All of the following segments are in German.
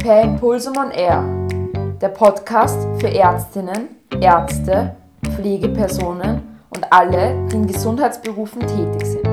Per Impulsum on Air, der Podcast für Ärztinnen, Ärzte, Pflegepersonen und alle, die in Gesundheitsberufen tätig sind.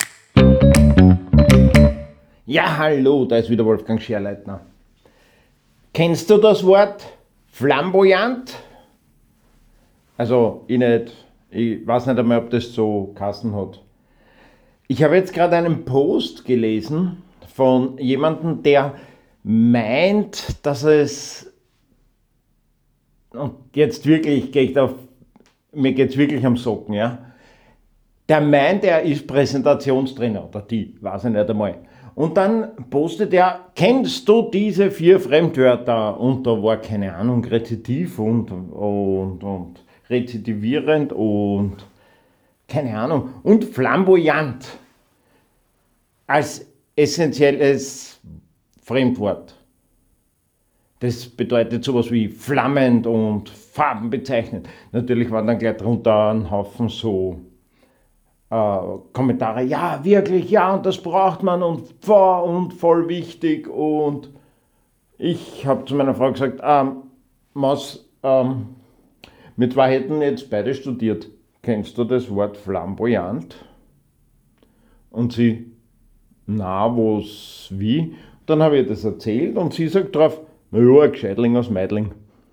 Ja, hallo, da ist wieder Wolfgang Scherleitner. Kennst du das Wort flamboyant? Also, ich weiß nicht einmal, ob das so Kassen hat. Ich habe jetzt gerade einen Post gelesen von jemandem, der meint, dass es, und jetzt wirklich mir geht es wirklich am Socken, ja. Der meint, er ist Präsentationstrainer, oder die, weiß ich nicht einmal. Und dann postet er, kennst du diese 4 Fremdwörter? Und da war, keine Ahnung, rezitiv und rezitivierend und keine Ahnung. Und flamboyant als essentielles Fremdwort. Das bedeutet sowas wie flammend und farbenbezeichnend. Natürlich waren dann gleich drunter ein Haufen so Kommentare, ja, wirklich, ja, und das braucht man und voll wichtig. Und ich habe zu meiner Frau gesagt, Maus, wir zwei hätten jetzt beide studiert. Kennst du das Wort flamboyant? Und sie, na, was, wie? Dann habe ich das erzählt und sie sagt drauf, naja, ein Gescheidling aus Meidling.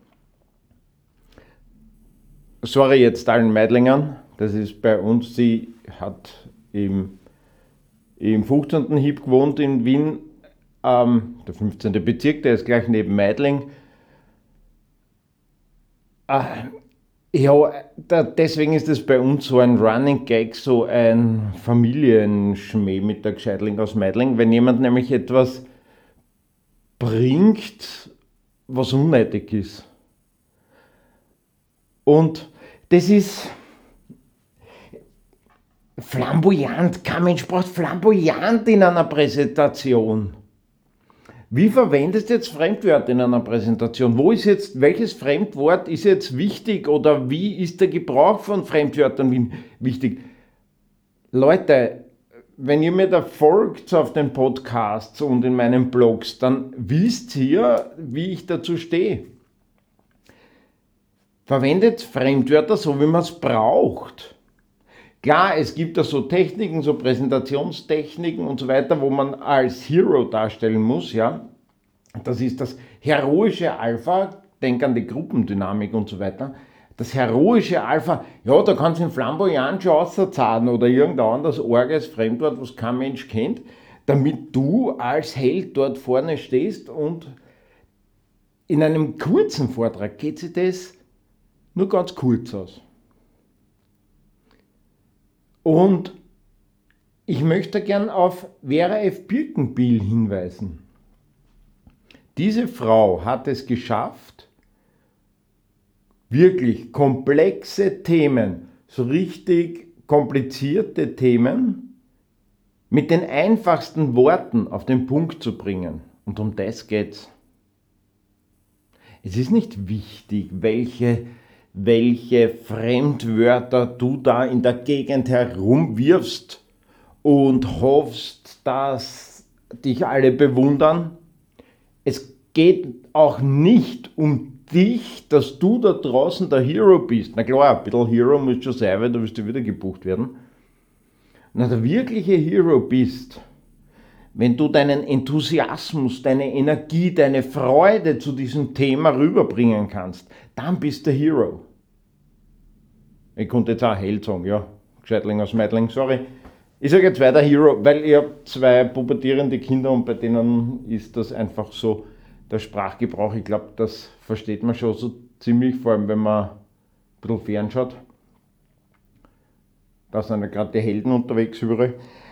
Sorry jetzt allen Meidlingern, das ist bei uns, sie hat im 15. Hieb gewohnt in Wien, der 15. Bezirk, der ist gleich neben Meidling. Ja, deswegen ist es bei uns so ein Running Gag, so ein Familienschmäh mit der Gescheidling aus Meidling, wenn jemand nämlich etwas bringt, was unnötig ist. Und das ist flamboyant, kein Mensch braucht flamboyant in einer Präsentation. Wie verwendest du jetzt Fremdwörter in einer Präsentation? Welches Fremdwort ist jetzt wichtig oder wie ist der Gebrauch von Fremdwörtern wichtig? Leute, wenn ihr mir da folgt auf den Podcasts und in meinen Blogs, dann wisst ihr, wie ich dazu stehe. Verwendet Fremdwörter so, wie man es braucht. Klar, es gibt da so Techniken, so Präsentationstechniken und so weiter, wo man als Hero darstellen muss, ja. Das ist das heroische Alpha, denk an die Gruppendynamik und so weiter. Das heroische Alpha, ja, da kannst du in flamboyant schon auszahlen oder irgendein anderes arges Fremdwort, was kein Mensch kennt, damit du als Held dort vorne stehst. Und in einem kurzen Vortrag geht sich das nur ganz kurz aus. Und ich möchte gern auf Vera F. Birkenbiel hinweisen. Diese Frau hat es geschafft, wirklich komplexe Themen, so richtig komplizierte Themen, mit den einfachsten Worten auf den Punkt zu bringen. Und um das geht's. Es ist nicht wichtig, welche Fremdwörter du da in der Gegend herumwirfst und hoffst, dass dich alle bewundern. Es geht auch nicht um dich, dass du da draußen der Hero bist. Na klar, ein bisschen Hero musst du schon sein, weil du wirst ja wieder gebucht werden. Na, der wirkliche Hero bist, wenn du deinen Enthusiasmus, deine Energie, deine Freude zu diesem Thema rüberbringen kannst, dann bist du der Hero. Ich konnte jetzt auch Held sagen, ja, Gescheidling aus Meidling, sorry. Ich sage jetzt weiter Hero, weil ich habe 2 pubertierende Kinder und bei denen ist das einfach so der Sprachgebrauch. Ich glaube, das versteht man schon so ziemlich, vor allem wenn man ein bisschen fernschaut. Da sind ja gerade die Helden unterwegs überall.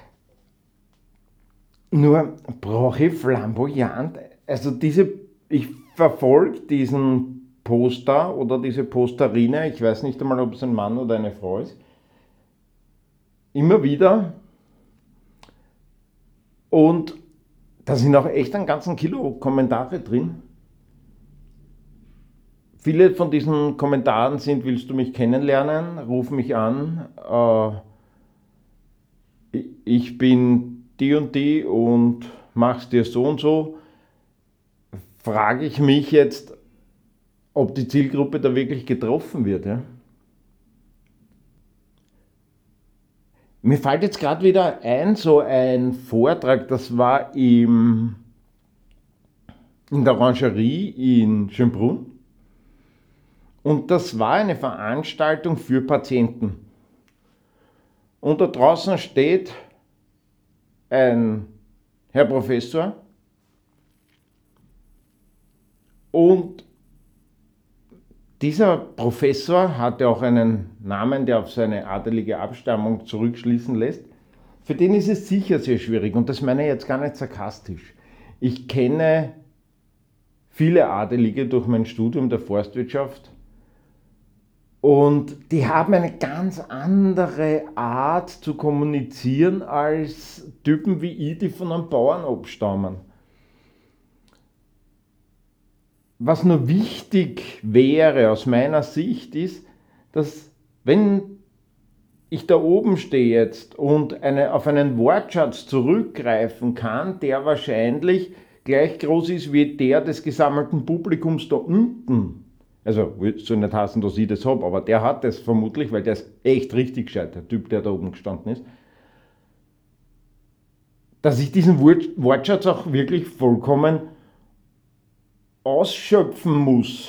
Nur brauche ich flamboyant, also ich verfolge diesen Poster oder diese Posterine, ich weiß nicht einmal, ob es ein Mann oder eine Frau ist, immer wieder, und da sind auch echt ein ganzen Kilo Kommentare drin. Viele von diesen Kommentaren sind, willst du mich kennenlernen, ruf mich an, ich bin die und mach's dir so und so. frage ich mich jetzt, ob die Zielgruppe da wirklich getroffen wird. Ja? Mir fällt jetzt gerade wieder ein, so ein Vortrag, das war in der Orangerie in Schönbrunn. Und das war eine Veranstaltung für Patienten. Und da draußen steht ein Herr Professor und dieser Professor hatte auch einen Namen, der auf seine adelige Abstammung zurückschließen lässt. Für den ist es sicher sehr schwierig und das meine ich jetzt gar nicht sarkastisch. Ich kenne viele Adelige durch mein Studium der Forstwirtschaft und die haben eine ganz andere Art zu kommunizieren als Typen wie ich, die von einem Bauern abstammen. Was nur wichtig wäre aus meiner Sicht ist, dass wenn ich da oben stehe jetzt und auf einen Wortschatz zurückgreifen kann, der wahrscheinlich gleich groß ist wie der des gesammelten Publikums da unten. Also, soll nicht heißen, dass ich das habe, aber der hat das vermutlich, weil der ist echt richtig gescheit, der Typ, der da oben gestanden ist. Dass ich diesen Wortschatz auch wirklich vollkommen ausschöpfen muss.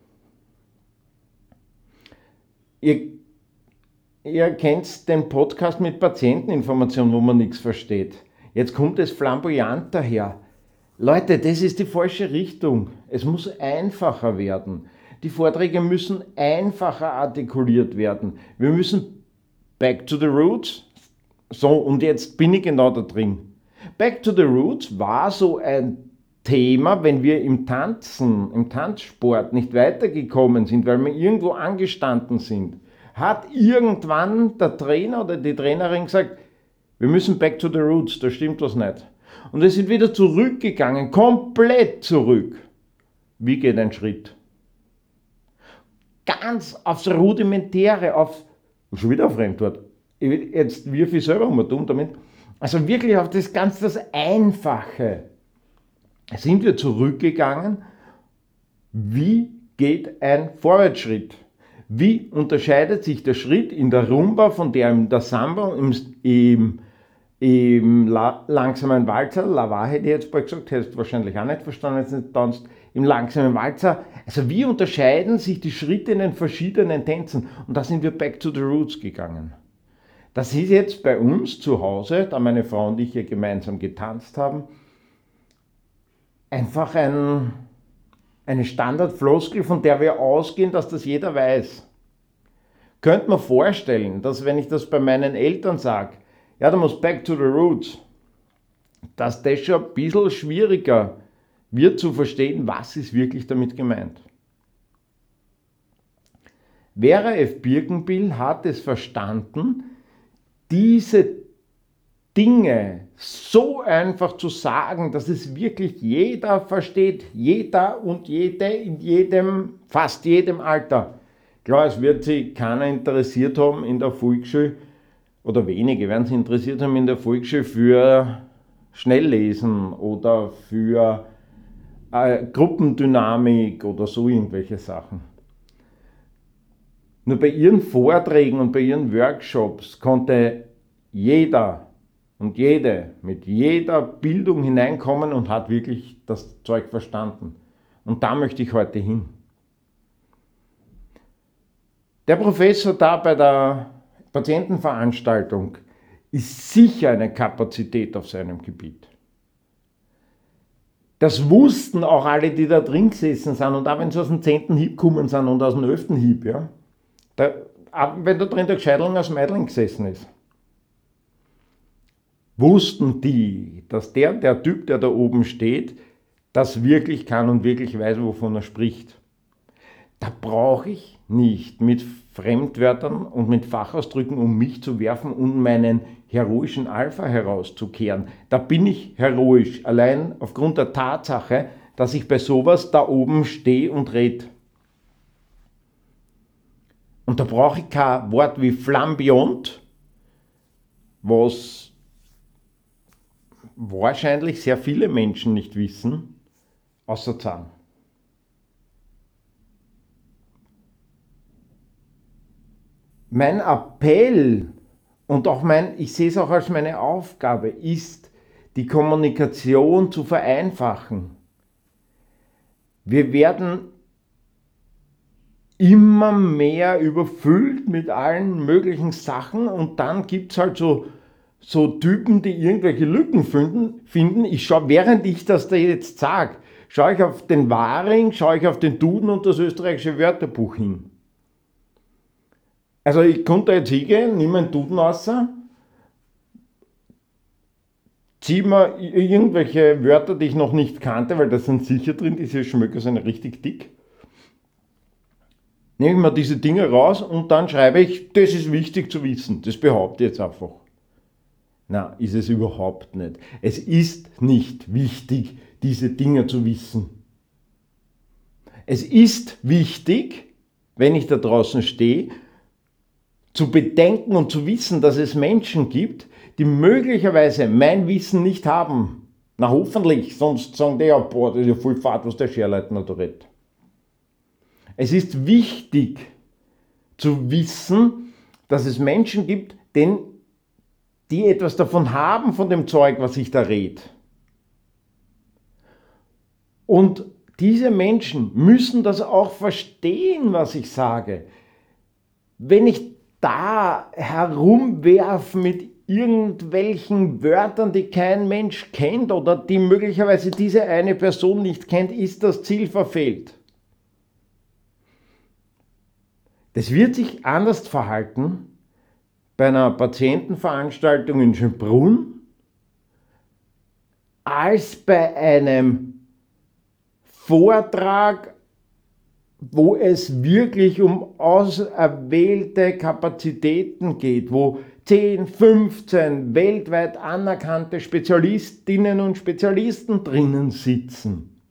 Ihr kennt den Podcast mit Patienteninformation, wo man nichts versteht. Jetzt kommt es flamboyant daher. Leute, das ist die falsche Richtung. Es muss einfacher werden. Die Vorträge müssen einfacher artikuliert werden. Wir müssen back to the roots. So, und jetzt bin ich genau da drin. Back to the roots war so ein Thema, wenn wir im Tanzsport nicht weitergekommen sind, weil wir irgendwo angestanden sind, hat irgendwann der Trainer oder die Trainerin gesagt, wir müssen back to the roots, da stimmt was nicht. Und wir sind wieder zurückgegangen, komplett zurück. Wie geht ein Schritt? Ganz aufs Rudimentäre, schon wieder ein Fremdwort, jetzt wirf ich selber mal dumm damit, also wirklich auf das Einfache. Sind wir zurückgegangen, wie geht ein Vorwärtsschritt? Wie unterscheidet sich der Schritt in der Rumba von der in der Samba, im langsamen Walzer, Lava hätte ich jetzt bald gesagt, hättest du wahrscheinlich auch nicht verstanden, jetzt nicht tanzt, im langsamen Walzer. Also wie unterscheiden sich die Schritte in den verschiedenen Tänzen? Und da sind wir back to the roots gegangen. Das ist jetzt bei uns zu Hause, da meine Frau und ich hier gemeinsam getanzt haben, einfach eine Standardfloskel, von der wir ausgehen, dass das jeder weiß. Könnte man vorstellen, dass wenn ich das bei meinen Eltern sage, ja, du musst back to the roots, dass das schon ein bisschen schwieriger wird zu verstehen, was ist wirklich damit gemeint. Vera F. Birkenbiel hat es verstanden, diese Dinge so einfach zu sagen, dass es wirklich jeder versteht, jeder und jede in fast jedem Alter. Klar, es wird sich keiner interessiert haben in der Volksschule, oder wenige werden sich interessiert haben in der Volksschule für Schnelllesen oder für Gruppendynamik oder so irgendwelche Sachen. Nur bei ihren Vorträgen und bei ihren Workshops konnte jeder und jede mit jeder Bildung hineinkommen und hat wirklich das Zeug verstanden. Und da möchte ich heute hin. Der Professor da bei der Patientenveranstaltung ist sicher eine Kapazität auf seinem Gebiet. Das wussten auch alle, die da drin gesessen sind und auch wenn sie aus dem 10. Hieb gekommen sind und aus dem 11. Hieb, ja. Wenn da drin der Gscheidling aus Meidling gesessen ist. Wussten die, dass der Typ, der da oben steht, das wirklich kann und wirklich weiß, wovon er spricht. Da brauche ich nicht mit Fremdwörtern und mit Fachausdrücken um mich zu werfen und meinen heroischen Alpha herauszukehren. Da bin ich heroisch, allein aufgrund der Tatsache, dass ich bei sowas da oben stehe und rede. Und da brauche ich kein Wort wie flamboyant, was wahrscheinlich sehr viele Menschen nicht wissen, außer Zahn. Mein Appell und auch ich sehe es auch als meine Aufgabe, ist, die Kommunikation zu vereinfachen. Wir werden immer mehr überfüllt mit allen möglichen Sachen und dann gibt es halt so Typen, die irgendwelche Lücken finden. Ich schaue, während ich das da jetzt sage, schaue ich auf den Waring, schaue ich auf den Duden und das österreichische Wörterbuch hin. Also ich konnte jetzt hingehen, nehme einen Duden raus, ziehe mir irgendwelche Wörter, die ich noch nicht kannte, weil das sind sicher drin, diese Schmöcker sind richtig dick. Nehme ich mir diese Dinge raus und dann schreibe ich, das ist wichtig zu wissen. Das behaupte ich jetzt einfach. Na, ist es überhaupt nicht. Es ist nicht wichtig, diese Dinge zu wissen. Es ist wichtig, wenn ich da draußen stehe, zu bedenken und zu wissen, dass es Menschen gibt, die möglicherweise mein Wissen nicht haben. Na hoffentlich, sonst sagen die ja, boah, das ist ja voll fad, was der Scherleitner da redet. Es ist wichtig zu wissen, dass es Menschen gibt, die etwas davon haben, von dem Zeug, was ich da rede. Und diese Menschen müssen das auch verstehen, was ich sage. Wenn ich da herumwerfe mit irgendwelchen Wörtern, die kein Mensch kennt oder die möglicherweise diese eine Person nicht kennt, ist das Ziel verfehlt. Das wird sich anders verhalten bei einer Patientenveranstaltung in Schönbrunn als bei einem Vortrag, wo es wirklich um auserwählte Kapazitäten geht, wo 10, 15 weltweit anerkannte Spezialistinnen und Spezialisten drinnen sitzen.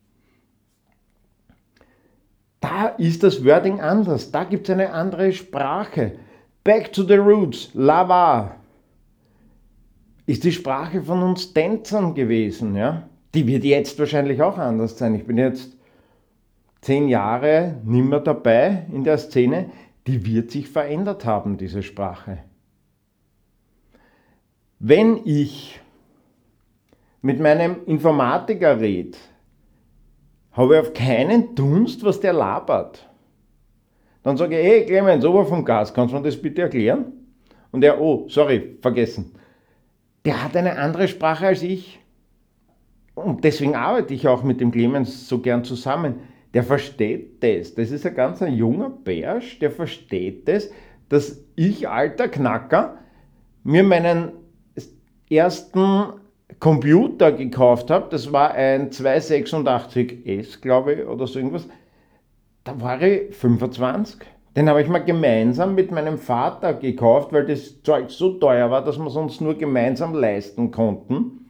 Da ist das Wording anders, da gibt es eine andere Sprache. Back to the roots, Lava, ist die Sprache von uns Tänzern gewesen. Ja? Die wird jetzt wahrscheinlich auch anders sein. Ich bin jetzt 10 Jahre nimmer dabei in der Szene, die wird sich verändert haben, diese Sprache. Wenn ich mit meinem Informatiker rede, habe ich auf keinen Dunst, was der labert. Dann sage ich, hey Clemens, Ober vom Gas, kannst du mir das bitte erklären? Und er, oh, sorry, vergessen. Der hat eine andere Sprache als ich. Und deswegen arbeite ich auch mit dem Clemens so gern zusammen. Der versteht das. Das ist ein ganz junger Bärsch, der versteht das, dass ich, alter Knacker, mir meinen ersten Computer gekauft habe. Das war ein 286S, glaube ich, oder so irgendwas. Da war ich 25. Den habe ich mir gemeinsam mit meinem Vater gekauft, weil das Zeug so teuer war, dass wir es uns nur gemeinsam leisten konnten.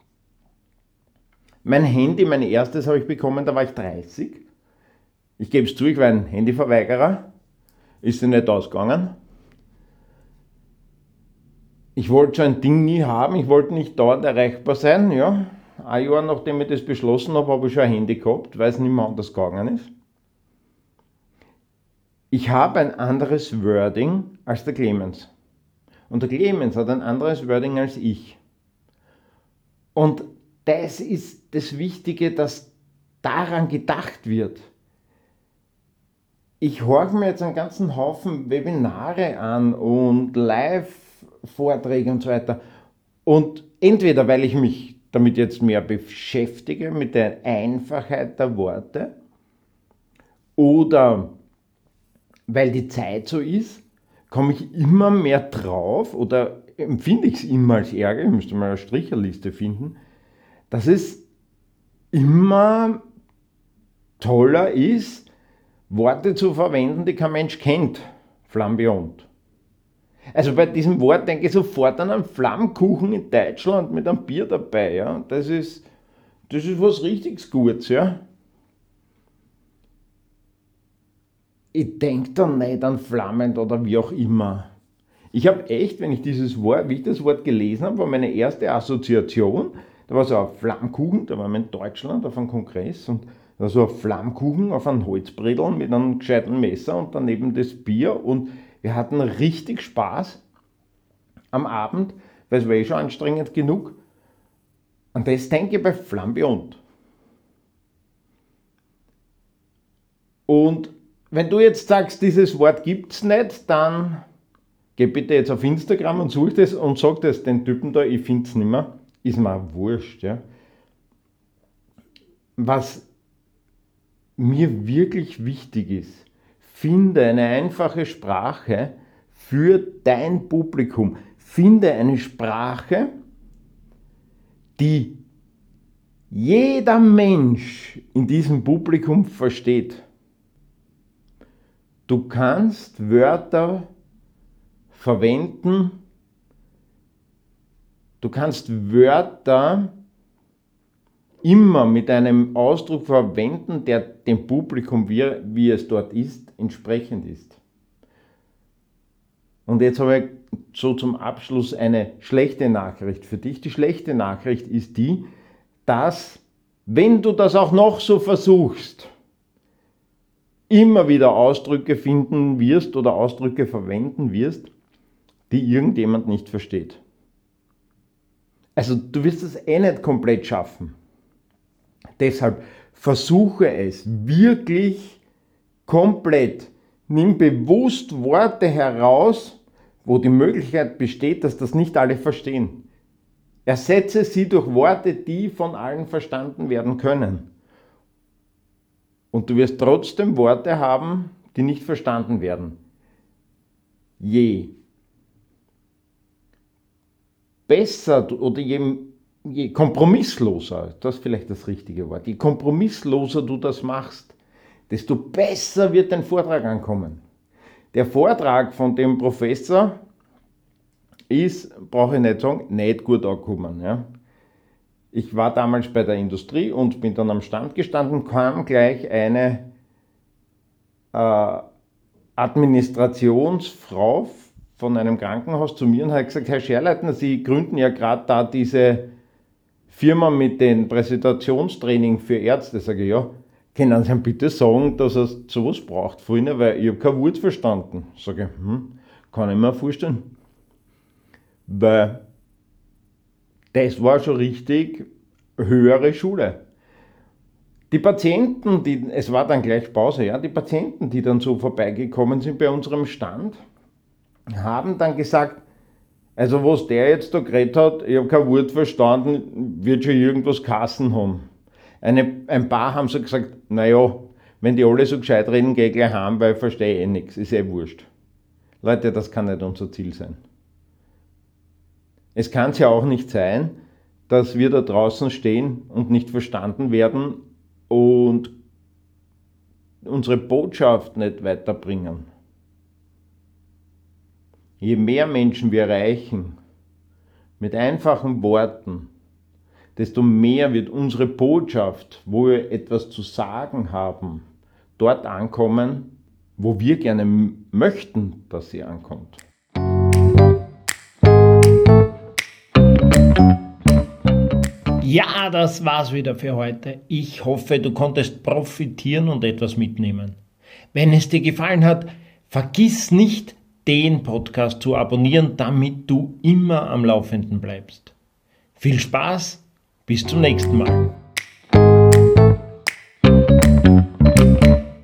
Mein Handy, mein erstes habe ich bekommen, da war ich 30. Ich gebe es zu, ich war ein Handyverweigerer. Ist ja nicht ausgegangen. Ich wollte so ein Ding nie haben, ich wollte nicht dauernd erreichbar sein. Ja. Ein Jahr nachdem ich das beschlossen habe, habe ich schon ein Handy gehabt, weil es nicht mehr anders gegangen ist. Ich habe ein anderes Wording als der Clemens. Und der Clemens hat ein anderes Wording als ich. Und das ist das Wichtige, dass daran gedacht wird. Ich horche mir jetzt einen ganzen Haufen Webinare an und Live-Vorträge und so weiter. Und entweder, weil ich mich damit jetzt mehr beschäftige, mit der Einfachheit der Worte, oder weil die Zeit so ist, komme ich immer mehr drauf oder empfinde ich es immer als Ärger, ich müsste mal eine Stricherliste finden, dass es immer toller ist, Worte zu verwenden, die kein Mensch kennt. Flambiont. Also bei diesem Wort denke ich sofort an einen Flammkuchen in Deutschland mit einem Bier dabei. Ja? Das ist was richtig Gutes. Ja? Ich denke dann nicht an flammend oder wie auch immer. Ich habe echt, wenn ich wie ich das Wort gelesen habe, war meine erste Assoziation, da war so ein Flammkuchen, da waren wir in Deutschland auf einem Kongress und Also ein Flammkuchen auf einem Holzbredeln mit einem gescheiten Messer und daneben das Bier. Und wir hatten richtig Spaß am Abend, weil es war eh schon anstrengend genug. Und das denke ich bei Flambiont. Und wenn du jetzt sagst, dieses Wort gibt's nicht, dann geh bitte jetzt auf Instagram und such das und sag das den Typen da, ich find's nicht mehr. Ist mir auch wurscht. Ja. Was mir wirklich wichtig ist, finde eine einfache Sprache für dein Publikum. Finde eine Sprache, die jeder Mensch in diesem Publikum versteht. Du kannst Wörter verwenden, du kannst Wörter immer mit einem Ausdruck verwenden, der dem Publikum, wie es dort ist, entsprechend ist. Und jetzt habe ich so zum Abschluss eine schlechte Nachricht für dich. Die schlechte Nachricht ist die, dass, wenn du das auch noch so versuchst, immer wieder Ausdrücke finden wirst oder Ausdrücke verwenden wirst, die irgendjemand nicht versteht. Also du wirst es eh nicht komplett schaffen. Deshalb versuche es wirklich komplett. Nimm bewusst Worte heraus, wo die Möglichkeit besteht, dass das nicht alle verstehen. Ersetze sie durch Worte, die von allen verstanden werden können. Und du wirst trotzdem Worte haben, die nicht verstanden werden. Je besser oder je kompromissloser, das ist vielleicht das richtige Wort, je kompromissloser du das machst, desto besser wird dein Vortrag ankommen. Der Vortrag von dem Professor ist, brauche ich nicht sagen, nicht gut angekommen. Ja. Ich war damals bei der Industrie und bin dann am Stand gestanden, kam gleich eine Administrationsfrau von einem Krankenhaus zu mir und hat gesagt, Herr Scherleitner, Sie gründen ja gerade da diese Firma mit den Präsentationstraining für Ärzte. Sage ich, ja, können Sie ihm bitte sagen, dass er sowas braucht vorhin, weil ich habe kein Wort verstanden. Sage ich, kann ich mir vorstellen. Weil das war schon richtig höhere Schule. Die Patienten, es war dann gleich Pause, ja, die Patienten, die dann so vorbeigekommen sind bei unserem Stand, haben dann gesagt, also was der jetzt da geredet hat, ich habe kein Wort verstanden, wird schon irgendwas Kassen haben. Ein paar haben so gesagt, naja, wenn die alle so gescheit reden, geh gleich heim, weil ich verstehe eh nichts, ist eh wurscht. Leute, das kann nicht unser Ziel sein. Es kann es ja auch nicht sein, dass wir da draußen stehen und nicht verstanden werden und unsere Botschaft nicht weiterbringen. Je mehr Menschen wir erreichen mit einfachen Worten, desto mehr wird unsere Botschaft, wo wir etwas zu sagen haben, dort ankommen, wo wir gerne möchten, dass sie ankommt. Ja, das war's wieder für heute. Ich hoffe, du konntest profitieren und etwas mitnehmen. Wenn es dir gefallen hat, vergiss nicht, den Podcast zu abonnieren, damit du immer am Laufenden bleibst. Viel Spaß, bis zum nächsten Mal.